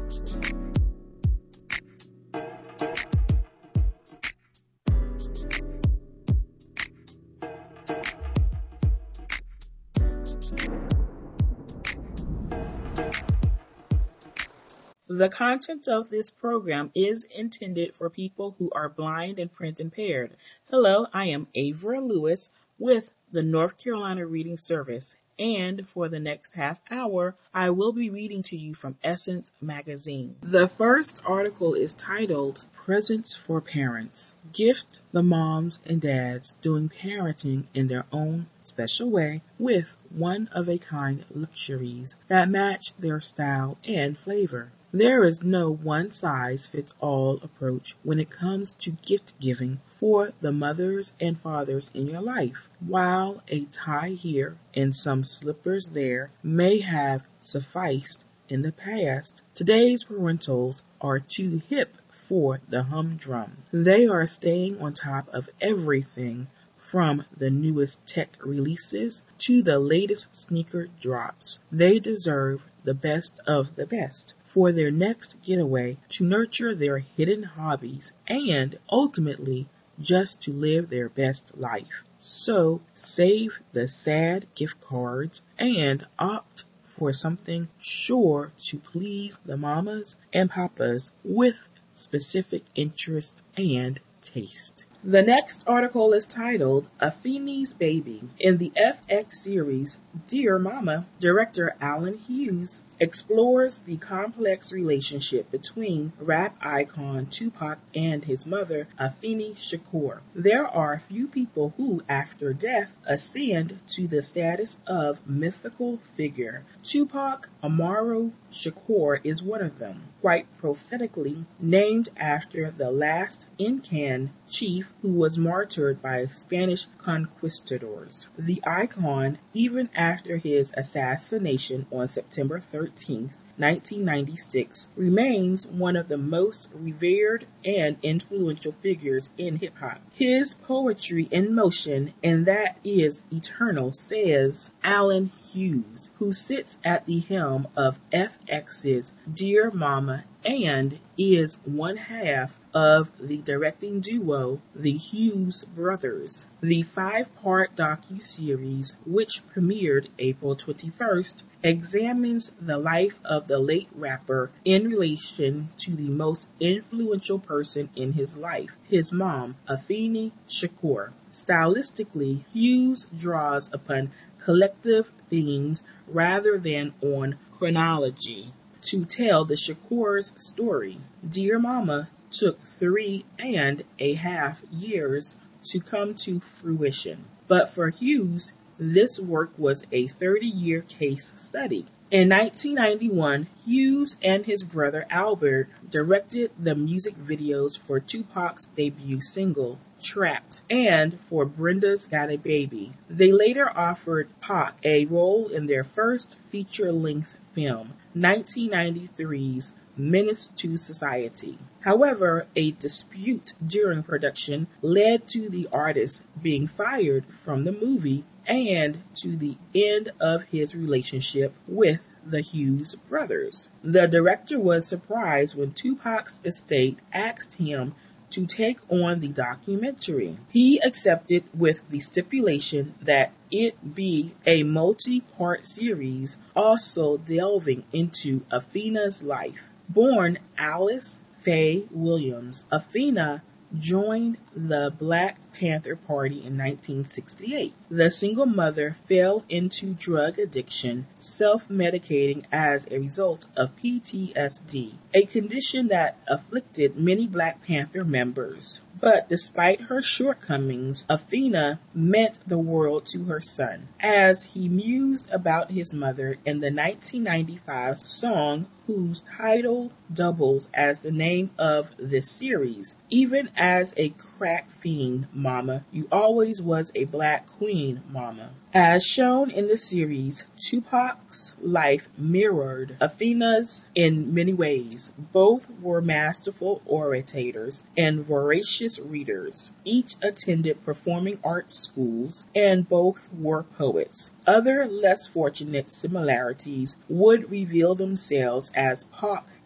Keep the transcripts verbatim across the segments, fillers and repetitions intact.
The content of this program is intended for people who are blind and print impaired. Hello, I am Avra Lewis with the North Carolina Reading Service, and for the next half hour, I will be reading to you from Essence Magazine. The first article is titled Presents for Parents. Gift the moms and dads doing parenting in their own special way with one-of-a-kind luxuries that match their style and flavor. There is no one-size-fits-all approach when it comes to gift giving for the mothers and fathers in your life. While a tie here and some slippers there may have sufficed in the past, today's parentals are too hip for the humdrum. They are staying on top of everything from the newest tech releases to the latest sneaker drops. They deserve the best of the best for their next getaway to nurture their hidden hobbies and ultimately just to live their best life. So save the sad gift cards and opt for something sure to please the mamas and papas with specific interest and taste. The next article is titled Afeni's Baby. In the F X series Dear Mama, director Alan Hughes explores the complex relationship between rap icon Tupac and his mother, Afeni Shakur. There are few people who, after death, ascend to the status of mythical figure. Tupac Amaru Shakur is one of them, quite prophetically named after the last Incan chief who was martyred by Spanish conquistadors. The icon, even after his assassination on September thirteenth, nineteen ninety-six, remains one of the most revered and influential figures in hip-hop. His poetry in motion, and that is eternal, says Alan Hughes, who sits at the helm of F X's Dear Mama and is one half of the directing duo, the Hughes Brothers. The five-part docuseries, which premiered April twenty-first, examines the life of the late rapper in relation to the most influential person in his life, his mom, Afeni Shakur. Stylistically, Hughes draws upon collective themes rather than on chronology to tell the Shakur's story. Dear Mama took three and a half years to come to fruition, but for Hughes, this work was a thirty-year case study. In nineteen ninety-one, Hughes and his brother Albert directed the music videos for Tupac's debut single, Trapped, and for Brenda's Got a Baby. They later offered Pac a role in their first feature-length film, nineteen ninety-three's Menace to Society. However, a dispute during production led to the artist being fired from the movie and to the end of his relationship with the Hughes brothers. The director was surprised when Tupac's estate asked him to take on the documentary. He accepted with the stipulation that it be a multi-part series, also delving into Afeni's life. Born Alice Faye Williams, Afeni joined the Black Panther Party in nineteen sixty-eight. The single mother fell into drug addiction, self-medicating as a result of P T S D, a condition that afflicted many Black Panther members. But despite her shortcomings, Afeni meant the world to her son, as he mused about his mother in the nineteen ninety-five song whose title doubles as the name of this series. Even as a crack fiend, mama, you always was a black queen, mama. As shown in the series, Tupac's life mirrored Afeni's in many ways. Both were masterful orators and voracious readers. Each attended performing arts schools, and both were poets. Other less fortunate similarities would reveal themselves as Pac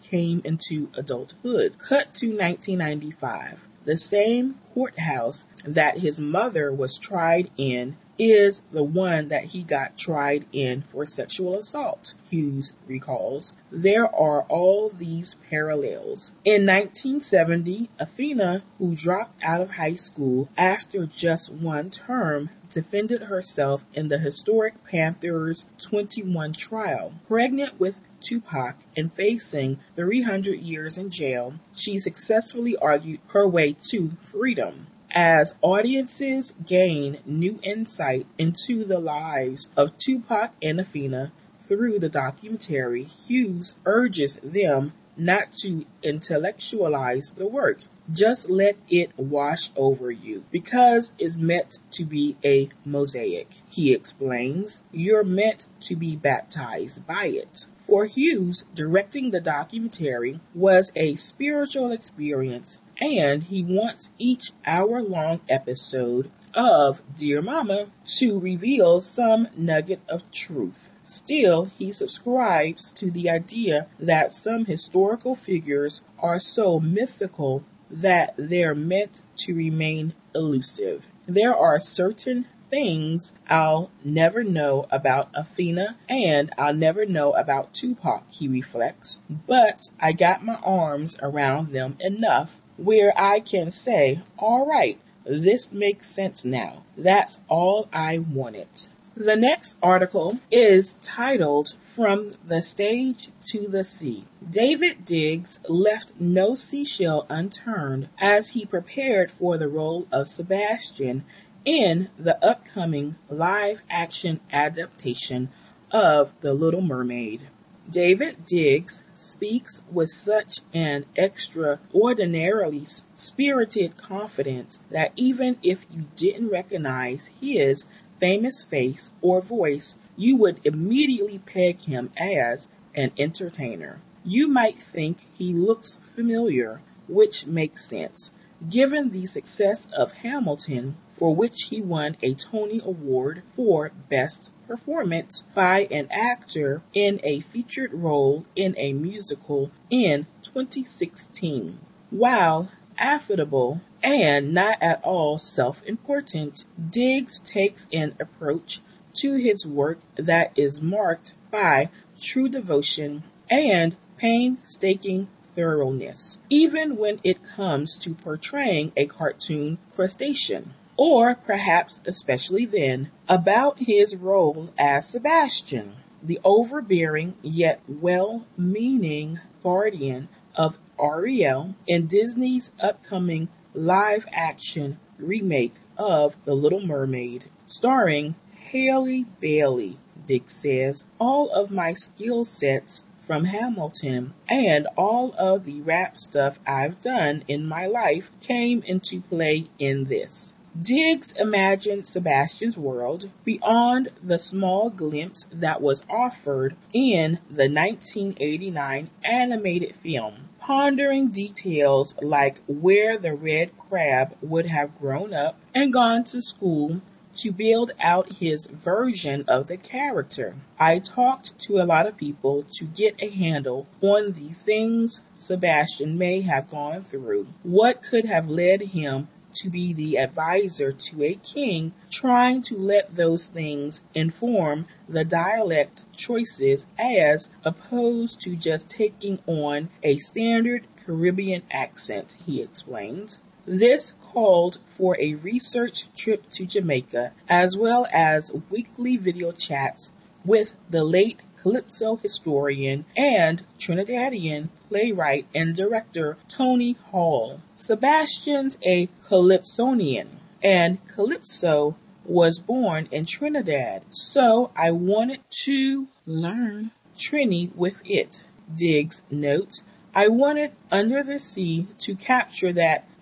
came into adulthood. Cut to nineteen ninety-five. The same courthouse that his mother was tried in is the one that he got tried in for sexual assault, Hughes recalls. There are all these parallels. In nineteen seventy, Athena, who dropped out of high school after just one term, defended herself in the historic Panthers twenty-one trial. Pregnant with Tupac and facing three hundred years in jail, she successfully argued her way to freedom. As audiences gain new insight into the lives of Tupac and Athena through the documentary, Hughes urges them not to intellectualize the work. Just let it wash over you, because it's meant to be a mosaic. He explains, you're meant to be baptized by it. For Hughes, directing the documentary was a spiritual experience, and he wants each hour-long episode of Dear Mama to reveal some nugget of truth. Still, he subscribes to the idea that some historical figures are so mythical that they're meant to remain elusive. There are certain things I'll never know about Athena, and I'll never know about Tupac, he reflects, but I got my arms around them enough where I can say, all right, this makes sense now. That's all I wanted. The next article is titled From the Stage to the Sea. David Diggs left no seashell unturned as he prepared for the role of Sebastian in the upcoming live-action adaptation of The Little Mermaid. David Diggs speaks with such an extraordinarily spirited confidence that even if you didn't recognize his famous face or voice, you would immediately peg him as an entertainer. You might think he looks familiar, which makes sense, given the success of Hamilton, for which he won a Tony Award for Best Performance by an actor in a featured role in a musical in twenty sixteen. While affable and not at all self-important, Diggs takes an approach to his work that is marked by true devotion and painstaking thoroughness, even when it comes to portraying a cartoon crustacean, or perhaps especially then, about his role as Sebastian, the overbearing yet well-meaning guardian of Ariel in Disney's upcoming live-action remake of The Little Mermaid, starring Halle Bailey. Diggs says, all of my skill sets from Hamilton and all of the rap stuff I've done in my life came into play in this. Diggs imagined Sebastian's world beyond the small glimpse that was offered in the nineteen eighty-nine animated film, pondering details like where the red crab would have grown up and gone to school to build out his version of the character. I talked to a lot of people to get a handle on the things Sebastian may have gone through, what could have led him to be the advisor to a king, trying to let those things inform the dialect choices as opposed to just taking on a standard Caribbean accent, he explains. This called for a research trip to Jamaica, as well as weekly video chats with the late Calypso historian and Trinidadian playwright and director Tony Hall. Sebastian's a Calypsonian, and Calypso was born in Trinidad, so I wanted to learn Trini with it. Diggs notes, I wanted Under the Sea to capture that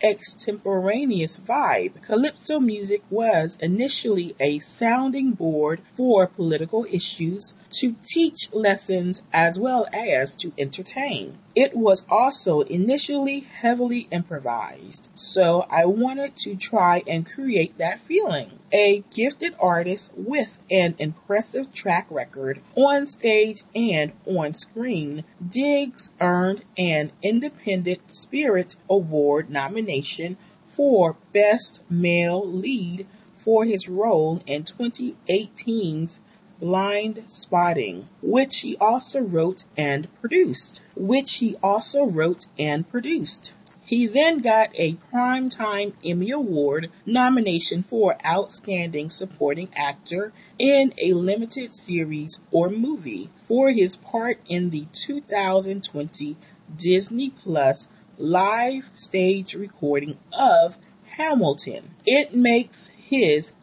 extemporaneous vibe. Calypso music was initially a sounding board for political issues, to teach lessons as well as to entertain. It was also initially heavily improvised, so I wanted to try and create that feeling. A gifted artist with an impressive track record on stage and on screen, Diggs earned an Independent Spirit Award nomination for Best Male Lead for his role in twenty eighteen's Blind Spotting, which he also wrote and produced. Which he also wrote and produced. He then got a Primetime Emmy Award nomination for Outstanding Supporting Actor in a Limited Series or Movie for his part in the two thousand twenty Disney Plus live stage recording of Hamilton. It makes his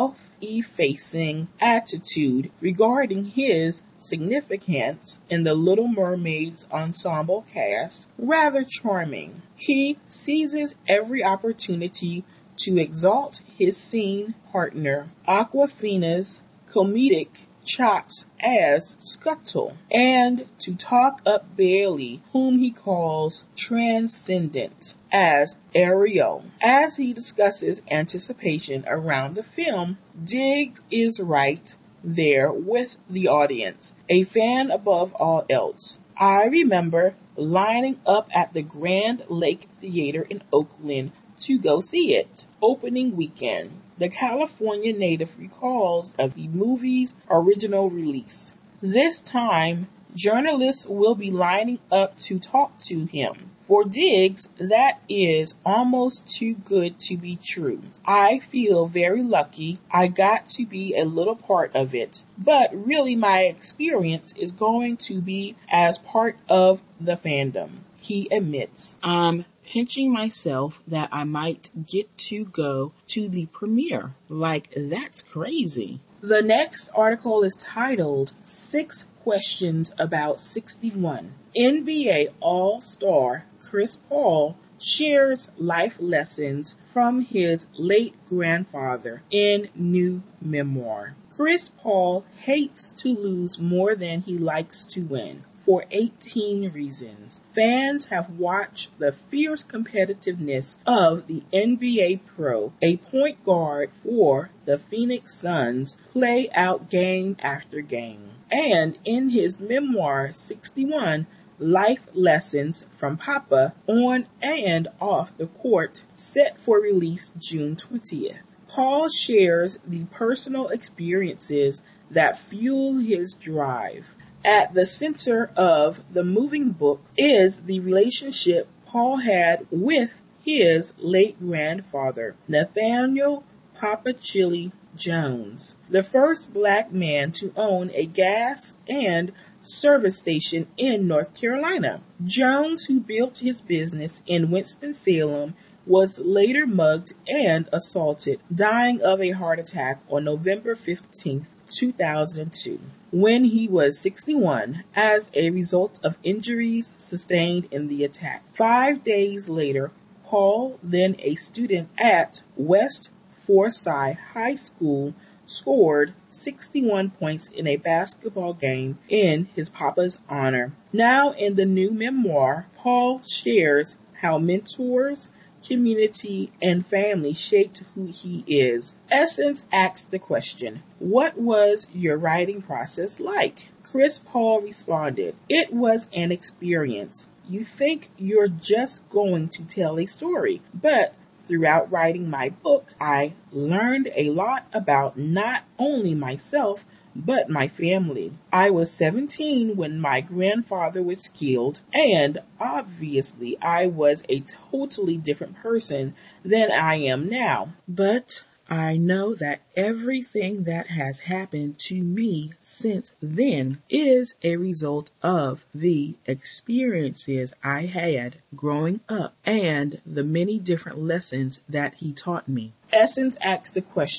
self-effacing attitude regarding his significance in the Little Mermaid's ensemble cast rather charming. He seizes every opportunity to exalt his scene partner Awkwafina's comedic chops as Scuttle, and to talk up Bailey, whom he calls transcendent, as Ariel. As he discusses anticipation around the film, Diggs is right there with the audience, a fan above all else. I remember lining up at the Grand Lake Theater in Oakland to go see it, opening weekend. The California native recalls of the movie's original release. This time, journalists will be lining up to talk to him. For Diggs, that is almost too good to be true. I feel very lucky I got to be a little part of it, but really my experience is going to be as part of the fandom, he admits. I'm pinching myself that I might get to go to the premiere. Like, that's crazy. The next article is titled Six Questions About sixty-one. N B A All-Star Chris Paul shares life lessons from his late grandfather in new memoir. Chris Paul hates to lose more than he likes to win, for eighteen reasons. Fans have watched the fierce competitiveness of the N B A pro, a point guard for the Phoenix Suns, play out game after game. And in his memoir, sixty-one, Life Lessons from Papa, on and off the court, set for release June twentieth. Paul shares the personal experiences that fuel his drive. At the center of the moving book is the relationship Paul had with his late grandfather, Nathaniel Papa Chili Jones, the first black man to own a gas and service station in North Carolina. Jones, who built his business in Winston-Salem, was later mugged and assaulted, dying of a heart attack on November fifteenth, two thousand two, when he was sixty-one, as a result of injuries sustained in the attack. Five days later, Paul, then a student at West Forsyth High School, scored sixty-one points in a basketball game in his papa's honor. Now in the new memoir, Paul shares how mentors, community, and family shaped who he is. Essence asks the question, what was your writing process like? Chris Paul responded, it was an experience. You think you're just going to tell a story, but throughout writing my book, I learned a lot about not only myself, but my family. I was seventeen when my grandfather was killed, and obviously I was a totally different person than I am now. But I know that everything that has happened to me since then is a result of the experiences I had growing up and the many different lessons that he taught me. Essence asks the question,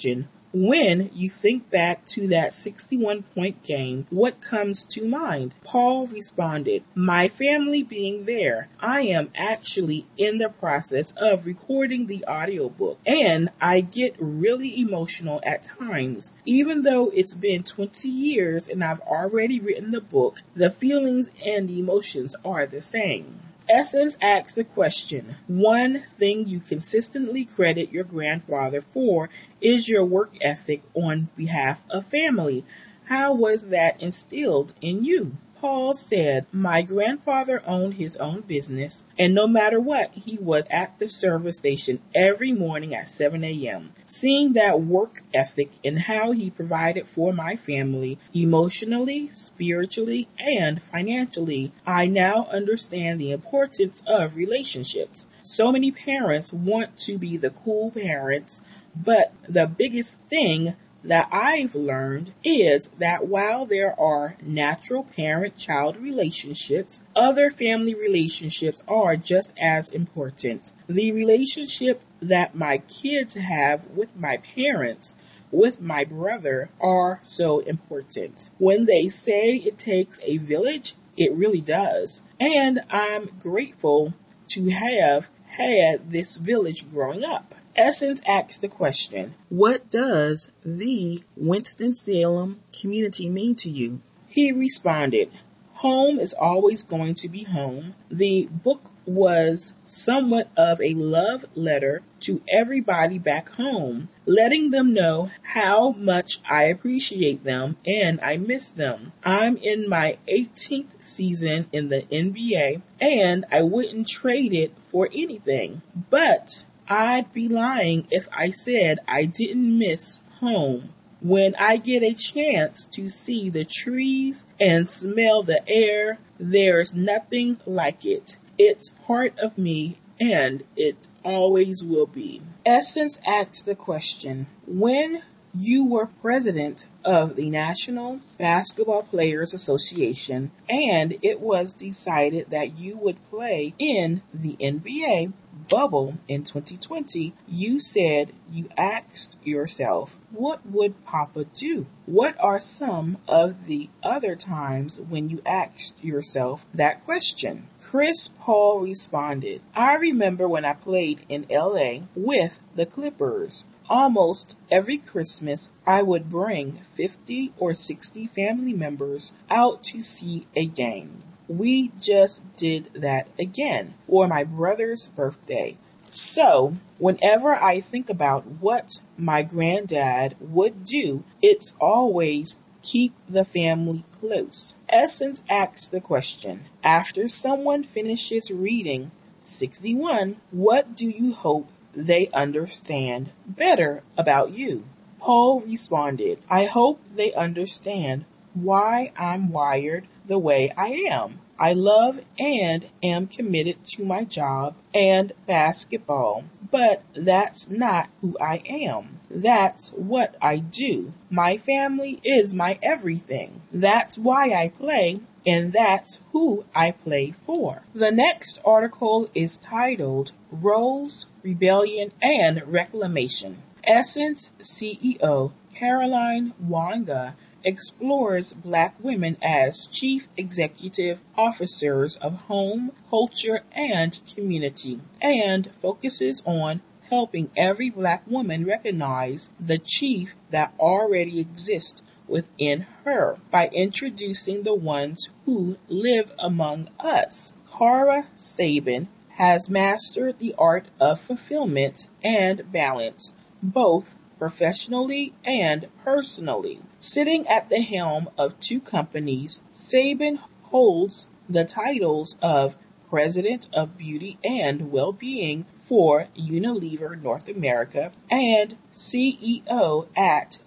When you think back to that sixty-one point game, what comes to mind? Paul responded, my family being there. I am actually in the process of recording the audiobook, and I get really emotional at times. Even though it's been twenty years and I've already written the book, the feelings and the emotions are the same. Essence asks the question, one thing you consistently credit your grandfather for is your work ethic on behalf of family. How was that instilled in you? Paul said, my grandfather owned his own business, and no matter what, he was at the service station every morning at seven a.m. Seeing that work ethic and how he provided for my family emotionally, spiritually, and financially, I now understand the importance of relationships. So many parents want to be the cool parents, but the biggest thing that I've learned is that while there are natural parent-child relationships, other family relationships are just as important. The relationship that my kids have with my parents, with my brother, are so important. When they say it takes a village, it really does. And I'm grateful to have had this village growing up. Essence asks the question, what does the Winston-Salem community mean to you? He responded, home is always going to be home. The book was somewhat of a love letter to everybody back home, letting them know how much I appreciate them and I miss them. I'm in my eighteenth season in the N B A, and I wouldn't trade it for anything. But I'd be lying if I said I didn't miss home. When I get a chance to see the trees and smell the air, there's nothing like it. It's part of me, and it always will be. Essence asks the question, when you were president of the National Basketball Players Association, and it was decided that you would play in the N B A bubble in twenty twenty, you said you asked yourself, what would Papa do? What are some of the other times when you asked yourself that question? Chris Paul responded, I remember when I played in L A with the Clippers. Almost every Christmas, I would bring fifty or sixty family members out to see a game. We just did that again for my brother's birthday. So, whenever I think about what my granddad would do, it's always keep the family close. Essence asks the question, after someone finishes reading sixty-one, what do you hope they understand better about you? Paul responded, I hope they understand why I'm wired the way I am. I love and am committed to my job and basketball, but that's not who I am. That's what I do. My family is my everything. That's why I play, and that's who I play for. The next article is titled Roles, Rebellion, and Reclamation. Essence C E O Caroline Wanga explores Black women as Chief Executive Officers of Home, Culture, and Community, and focuses on helping every Black woman recognize the chief that already exists within her by introducing the ones who live among us. Cara Sabin has mastered the art of fulfillment and balance, both professionally and personally. Sitting at the helm of two companies, Sabin holds the titles of President of Beauty and Wellbeing for Unilever North America and C E O at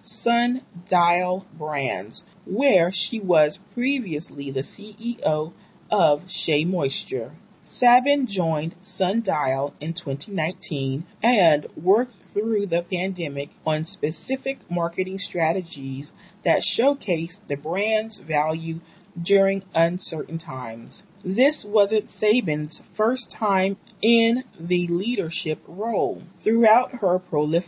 Sundial Brands, where she was previously the C E O of Shea Moisture. Sabin joined Sundial in twenty nineteen and worked through the pandemic on specific marketing strategies that showcased the brand's value during uncertain times. This wasn't Sabin's first time in the leadership role. Throughout her prolific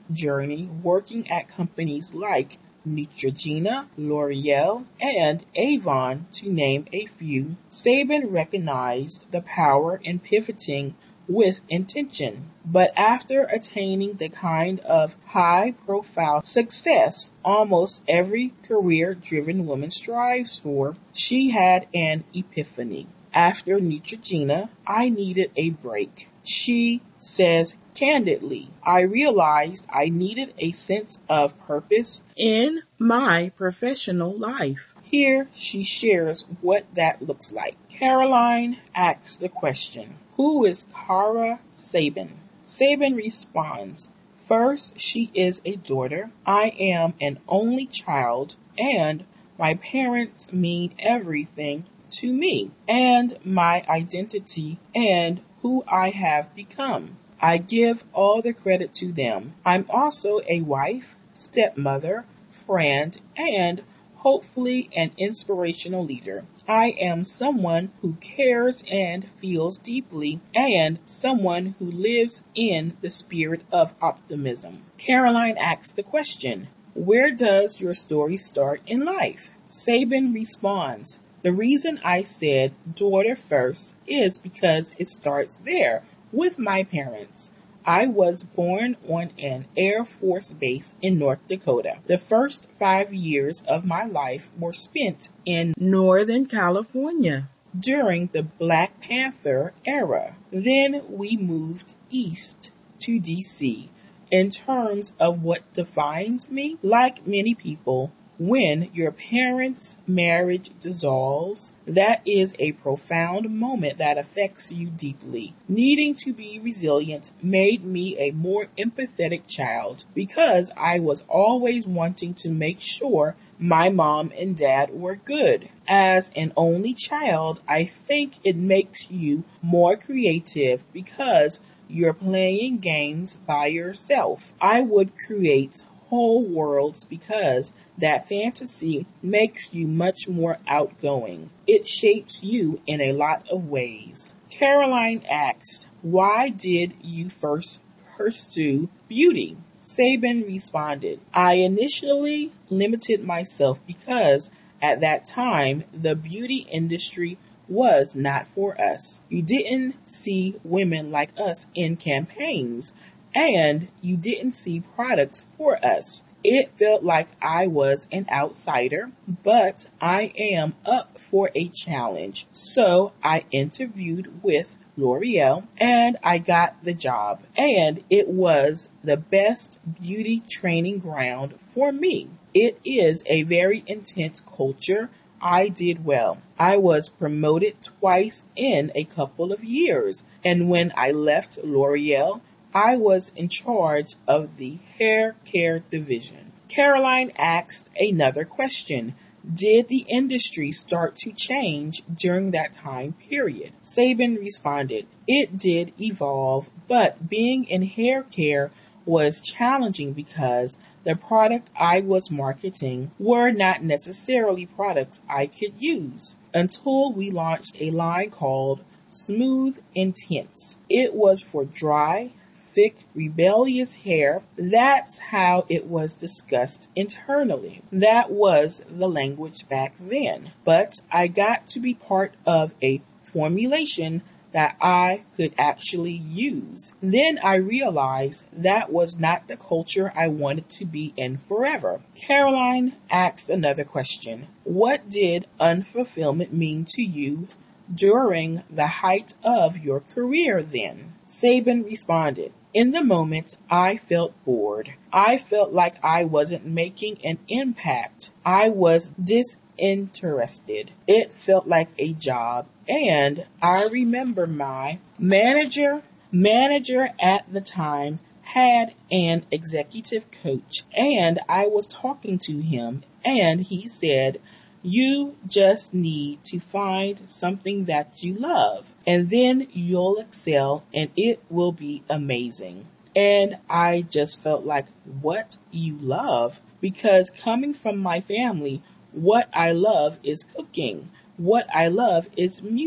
journey working at companies like Neutrogena, L'Oreal, and Avon, to name a few, Sabin recognized the power in pivoting with intention. But after attaining the kind of high-profile success almost every career-driven woman strives for, she had an epiphany. After Neutrogena, I needed a break. She says candidly, I realized I needed a sense of purpose in my professional life. Here she shares what that looks like. Caroline asks the question, who is Cara Sabin? Sabin responds, first, she is a daughter. I am an only child, and my parents mean everything to me and my identity and who I have become. I give all the credit to them. I'm also a wife, stepmother, friend, and hopefully an inspirational leader. I am someone who cares and feels deeply, and someone who lives in the spirit of optimism. Caroline asks the question, where does your story start in life? Sabin responds, the reason I said daughter first is because it starts there with my parents. I was born on an Air Force base in North Dakota. The first five years of my life were spent in Northern California during the Black Panther era. Then we moved east to D C. In terms of what defines me, like many people, when your parents' marriage dissolves, that is a profound moment that affects you deeply. Needing to be resilient made me a more empathetic child because I was always wanting to make sure my mom and dad were good. As an only child, I think it makes you more creative because you're playing games by yourself. I would create whole worlds because that fantasy makes you much more outgoing. It shapes you in a lot of ways. Caroline asks, why did you first pursue beauty? Sabin responded, I initially limited myself because at that time the beauty industry was not for us. You didn't see women like us in campaigns, and you didn't see products for us. It felt like I was an outsider, but I am up for a challenge. So I interviewed with L'Oreal and I got the job. And it was the best beauty training ground for me. It is a very intense culture. I did well. I was promoted twice in a couple of years. And when I left L'Oreal, I was in charge of the hair care division. Caroline asked another question. Did the industry start to change during that time period? Sabin responded, it did evolve, but being in hair care was challenging because the product I was marketing were not necessarily products I could use until we launched a line called Smooth Intense. It was for dry, thick, rebellious hair. That's how it was discussed internally. That was the language back then. But I got to be part of a formulation that I could actually use. Then I realized that was not the culture I wanted to be in forever. Caroline asked another question. What did unfulfillment mean to you during the height of your career then? Sabin responded, in the moment, I felt bored. I felt like I wasn't making an impact. I was disinterested. It felt like a job. And I remember my manager, manager at the time had an executive coach, and I was talking to him, and he said, you just need to find something that you love, and then you'll excel, and it will be amazing. And I just felt like, what you love? Because coming from my family, what I love is cooking. What I love is music.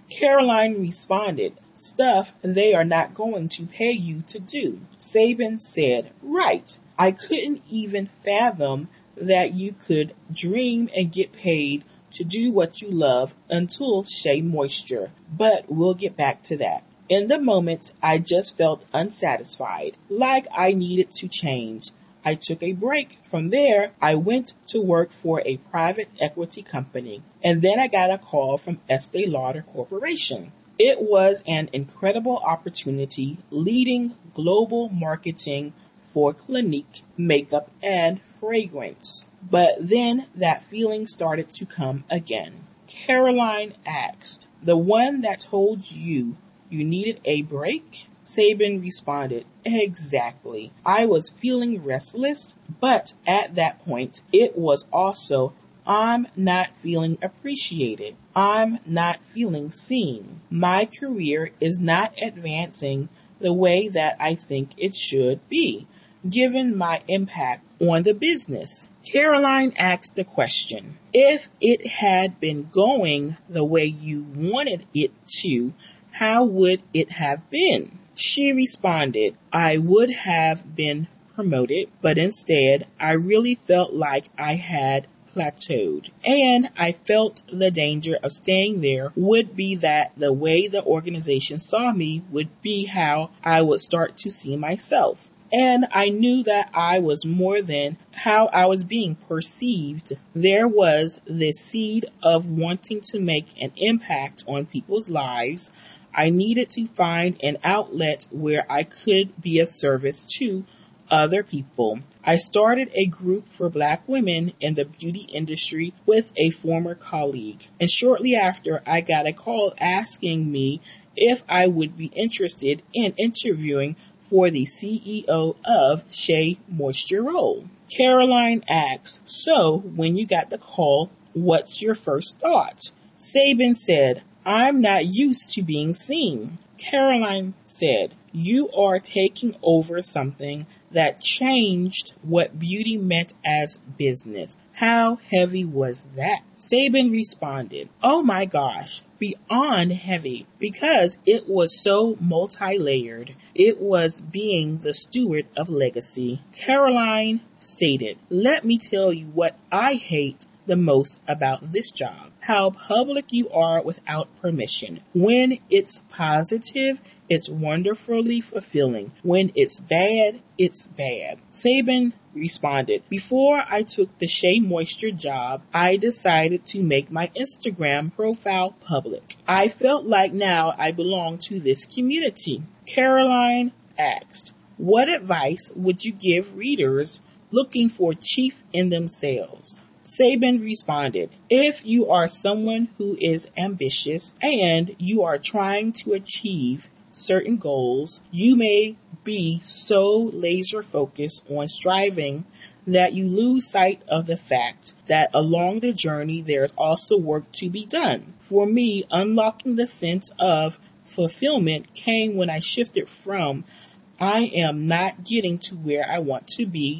Caroline responded, stuff they are not going to pay you to do. Sabin said, right. I couldn't even fathom that you could dream and get paid to do what you love until Shea Moisture, but we'll get back to that. In the moment, I just felt unsatisfied, like I needed to change. I took a break. From there, I went to work for a private equity company, and then I got a call from Estee Lauder Corporation. It was an incredible opportunity leading global marketing for Clinique, makeup, and fragrance. But then that feeling started to come again. Caroline asked, the one that told you you needed a break? Sabin responded, exactly. I was feeling restless, but at that point, it was also, I'm not feeling appreciated. I'm not feeling seen. My career is not advancing the way that I think it should be, given my impact on the business. Caroline asked the question, if it had been going the way you wanted it to, how would it have been? She responded, I would have been promoted, but instead I really felt like I had plateaued. And I felt the danger of staying there would be that the way the organization saw me would be how I would start to see myself. And I knew that I was more than how I was being perceived. There was this seed of wanting to make an impact on people's lives. I needed to find an outlet where I could be of service to other people. I started a group for Black women in the beauty industry with a former colleague. And shortly after, I got a call asking me if I would be interested in interviewing for the C E O of Shea Moisture role. Caroline asks, so when you got the call, what's your first thought? Sabin said, I'm not used to being seen. Caroline said, you are taking over something that changed what beauty meant as business. How heavy was that? Sabin responded, oh my gosh, beyond heavy, because it was so multi-layered. It was being the steward of legacy. Caroline stated, let me tell you what I hate the most about this job. How public you are without permission. When it's positive, it's wonderfully fulfilling. When it's bad, it's bad. Sabin responded, before I took the Shea Moisture job, I decided to make my Instagram profile public. I felt like now I belong to this community. Caroline asked, what advice would you give readers looking for chief in themselves? Sabin responded, if you are someone who is ambitious and you are trying to achieve certain goals, you may be so laser focused on striving that you lose sight of the fact that along the journey there's also work to be done. For me, unlocking the sense of fulfillment came when I shifted from I am not getting to where I want to be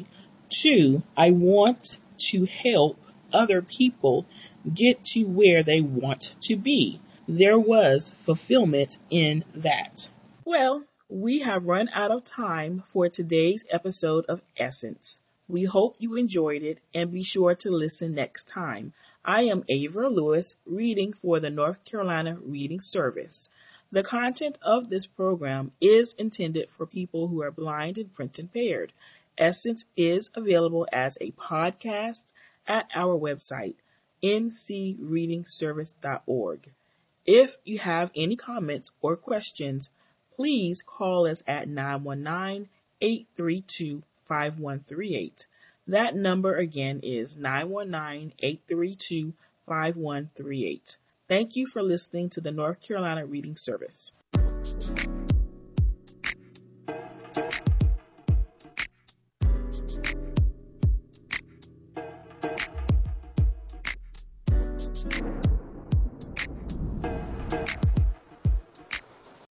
to I want to help other people get to where they want to be. There was fulfillment in that. Well, we have run out of time for today's episode of Essence. We hope you enjoyed it and be sure to listen next time. I am Avra Lewis, reading for the North Carolina Reading Service. The content of this program is intended for people who are blind and print impaired. Essence is available as a podcast at our website, n c reading service dot org. If you have any comments or questions, please call us at nine one nine, eight three two, five one three eight. That number again is nine one nine, eight three two, five one three eight. Thank you for listening to the North Carolina Reading Service.